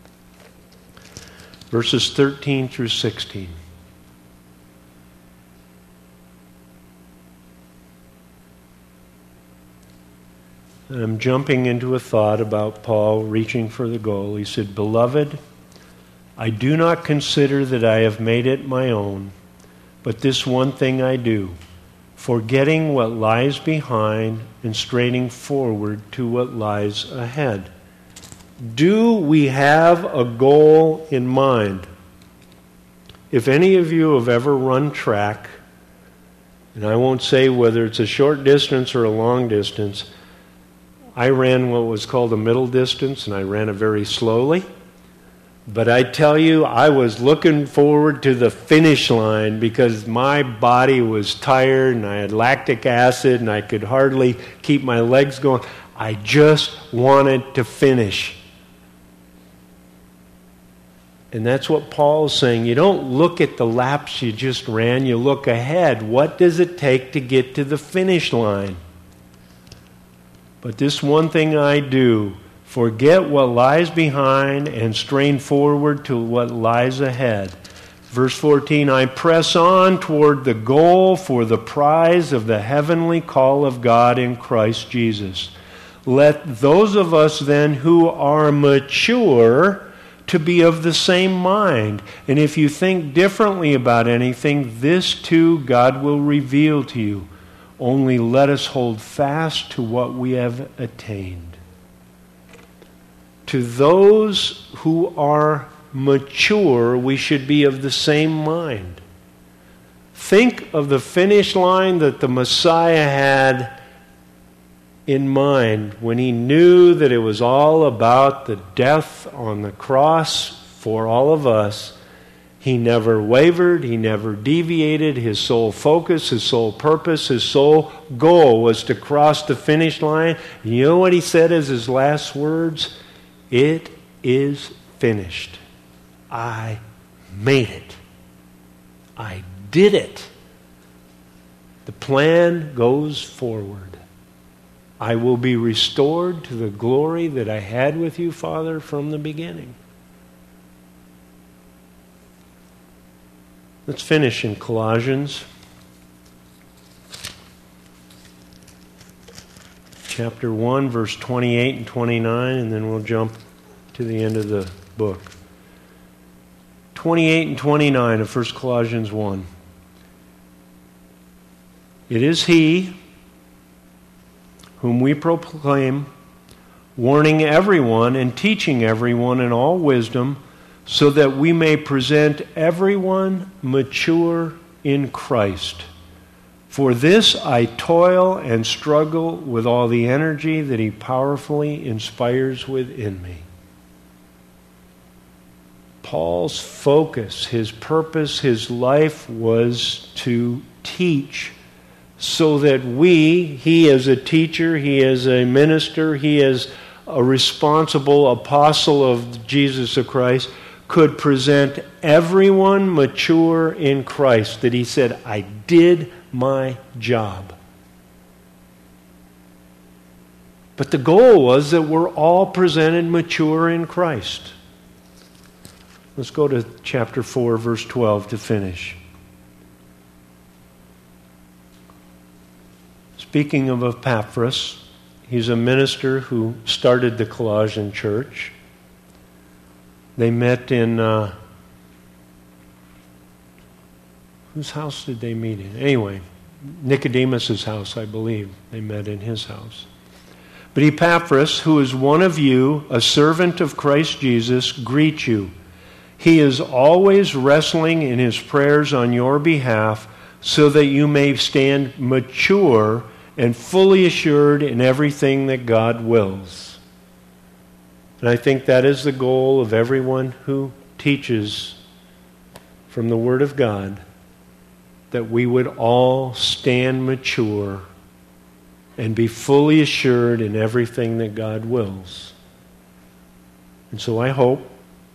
verses thirteen through sixteen. I'm jumping into a thought about Paul reaching for the goal. He said, "Beloved, I do not consider that I have made it my own, but this one thing I do, forgetting what lies behind and straining forward to what lies ahead." Do we have a goal in mind? If any of you have ever run track, and I won't say whether it's a short distance or a long distance, I ran what was called a middle distance, and I ran it very slowly. But I tell you, I was looking forward to the finish line because my body was tired and I had lactic acid and I could hardly keep my legs going. I just wanted to finish. And that's what Paul's saying. You don't look at the laps you just ran, you look ahead. What does it take to get to the finish line? But this one thing I do, forget what lies behind and strain forward to what lies ahead. Verse fourteen, I press on toward the goal for the prize of the heavenly call of God in Christ Jesus. Let those of us then who are mature to be of the same mind. And if you think differently about anything, this too God will reveal to you. Only let us hold fast to what we have attained. To those who are mature, we should be of the same mind. Think of the finish line that the Messiah had in mind when he knew that it was all about the death on the cross for all of us. He never wavered. He never deviated. His sole focus, his sole purpose, his sole goal was to cross the finish line. And you know what he said as his last words? It is finished. I made it. I did it. The plan goes forward. I will be restored to the glory that I had with you, Father, from the beginning. Let's finish in Colossians chapter one, verse twenty-eight and twenty-nine, and then we'll jump to the end of the book. twenty-eight and twenty-nine of First Colossians one. It is He whom we proclaim, warning everyone and teaching everyone in all wisdom, so that we may present everyone mature in Christ. For this I toil and struggle with all the energy that He powerfully inspires within me. Paul's focus, his purpose, his life was to teach, so that we, he as a teacher, he as a minister, he as a responsible apostle of Jesus of Christ, could present everyone mature in Christ. That he said, I did my job. But the goal was that we're all presented mature in Christ. Let's go to chapter four, verse twelve to finish. Speaking of Epaphras, he's a minister who started the Colossian church. They met in, uh, whose house did they meet in? Anyway, Nicodemus' house, I believe. They met in his house. But Epaphras, who is one of you, a servant of Christ Jesus, greets you. He is always wrestling in his prayers on your behalf, so that you may stand mature and fully assured in everything that God wills. And I think that is the goal of everyone who teaches from the Word of God, that we would all stand mature and be fully assured in everything that God wills. And so I hope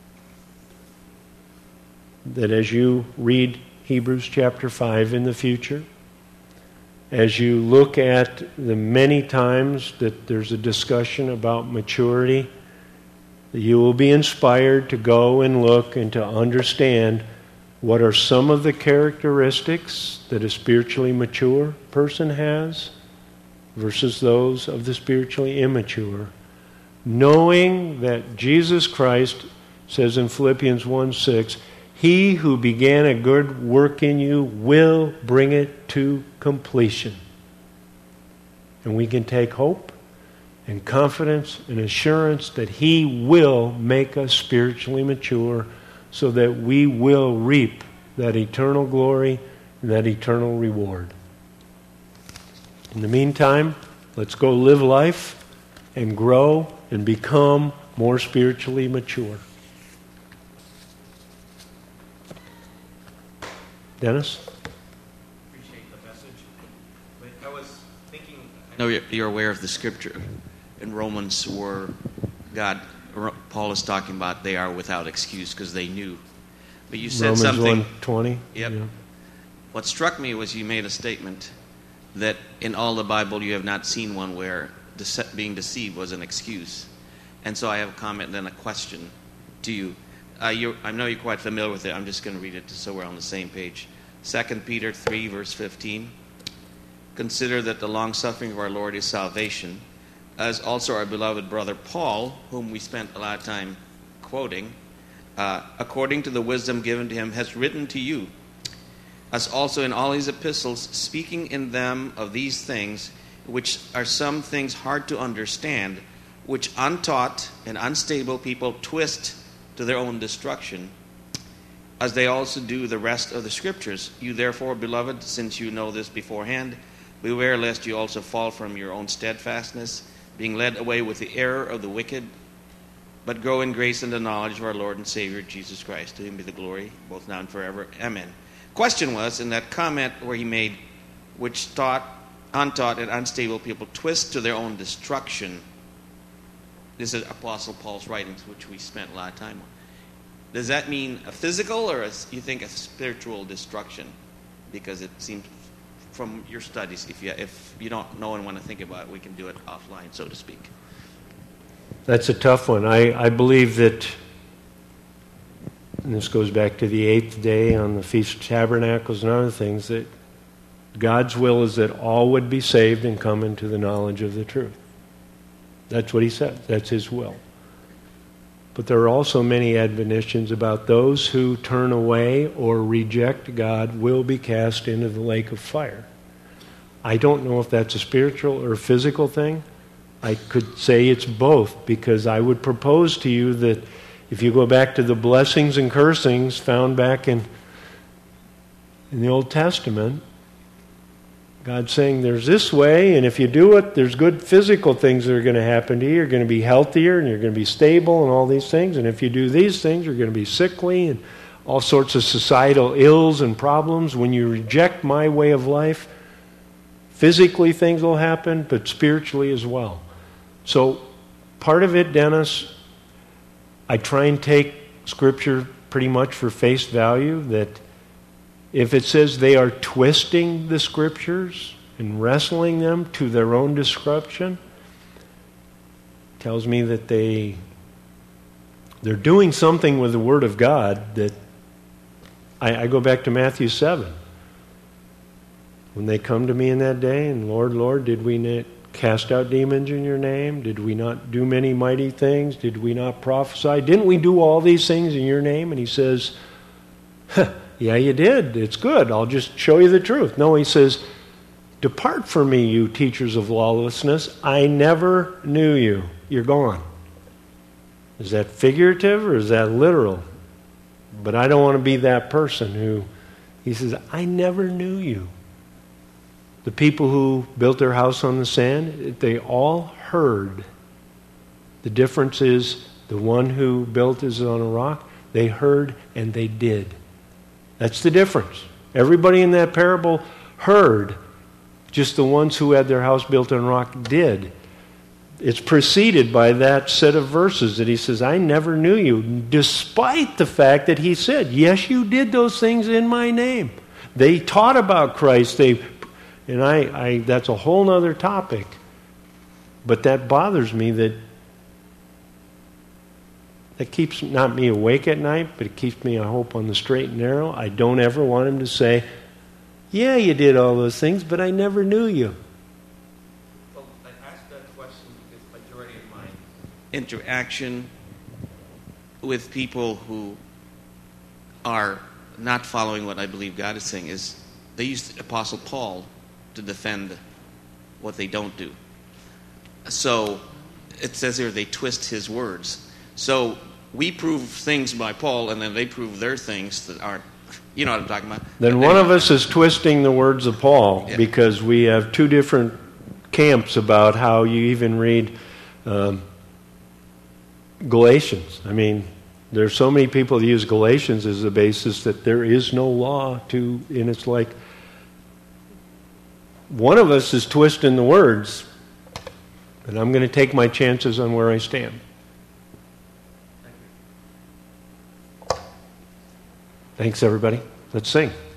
that as you read Hebrews chapter five in the future, as you look at the many times that there's a discussion about maturity, that you will be inspired to go and look and to understand what are some of the characteristics that a spiritually mature person has versus those of the spiritually immature. Knowing that Jesus Christ says in Philippians one six, He who began a good work in you will bring it to completion. And we can take hope and confidence and assurance that He will make us spiritually mature, so that we will reap that eternal glory and that eternal reward. In the meantime, let's go live life and grow and become more spiritually mature. Dennis? Appreciate the message. But I was thinking, I know you're, you're aware of the scripture in Romans where God, Paul is talking about they are without excuse because they knew. But you said Romans something. one twenty. Yep. Yeah. What struck me was you made a statement that in all the Bible you have not seen one where dece- being deceived was an excuse. And so I have a comment and then a question to you. Uh, you. I know you're quite familiar with it. I'm just going to read it so we're on the same page. Second Peter three, verse fifteen. Consider that the long-suffering of our Lord is salvation, as also our beloved brother Paul, whom we spent a lot of time quoting, uh, according to the wisdom given to him, has written to you, as also in all his epistles, speaking in them of these things, which are some things hard to understand, which untaught and unstable people twist to their own destruction. as they also do the rest of the Scriptures. You therefore, beloved, since you know this beforehand, beware lest you also fall from your own steadfastness, being led away with the error of the wicked, but grow in grace and the knowledge of our Lord and Savior, Jesus Christ. To him be the glory, both now and forever. Amen. Question was, in that comment where he made, which taught, untaught and unstable people twist to their own destruction. This is Apostle Paul's writings, which we spent a lot of time on. Does that mean a physical or a, you think a spiritual destruction? Because it seems from your studies, if you if you don't know and want to think about it, we can do it offline, so to speak. That's a tough one. I, I believe that, and this goes back to the eighth day on the Feast of Tabernacles and other things, that God's will is that all would be saved and come into the knowledge of the truth. That's what he said. That's his will. But there are also many admonitions about those who turn away or reject God will be cast into the lake of fire. I don't know if that's a spiritual or a physical thing. I could say it's both, because I would propose to you that if you go back to the blessings and cursings found back in, in the Old Testament, God's saying there's this way, and if you do it, there's good physical things that are going to happen to you. You're going to be healthier, and you're going to be stable, and all these things. And if you do these things, you're going to be sickly, and all sorts of societal ills and problems. When you reject my way of life, physically things will happen, but spiritually as well. So part of it, Dennis, I try and take Scripture pretty much for face value, that if it says they are twisting the Scriptures and wrestling them to their own destruction, tells me that they, they're doing something with the Word of God that, I, I go back to Matthew seven. When they come to me in that day, and Lord, Lord, did we not cast out demons in your name? Did we not do many mighty things? Did we not prophesy? Didn't we do all these things in your name? And he says, huh, yeah, you did. It's good. I'll just show you the truth. No, he says, depart from me, you teachers of lawlessness. I never knew you. You're gone. Is that figurative or is that literal? But I don't want to be that person who, he says, I never knew you. The people who built their house on the sand, they all heard. The difference is the one who built is on a rock. They heard and they did. That's the difference. Everybody in that parable heard. Just the ones who had their house built on rock did. It's preceded by that set of verses that he says, I never knew you, despite the fact that he said, yes, you did those things in my name. They taught about Christ. They And I, I, that's a whole other topic. But that bothers me, that that keeps not me awake at night, but it keeps me, I hope, on the straight and narrow. I don't ever want him to say, yeah, you did all those things, but I never knew you. Well, I asked that question because majority of my interaction with people who are not following what I believe God is saying is they use the Apostle Paul to defend what they don't do. So it says here they twist his words. So we prove things by Paul, and then they prove their things that aren't. You know what I'm talking about? Then one of us is twisting the words of Paul, yeah, because we have two different camps about how you even read um, Galatians. I mean, there's so many people that use Galatians as the basis that there is no law to, and it's like one of us is twisting the words, and I'm going to take my chances on where I stand. Thanks, everybody. Let's sing.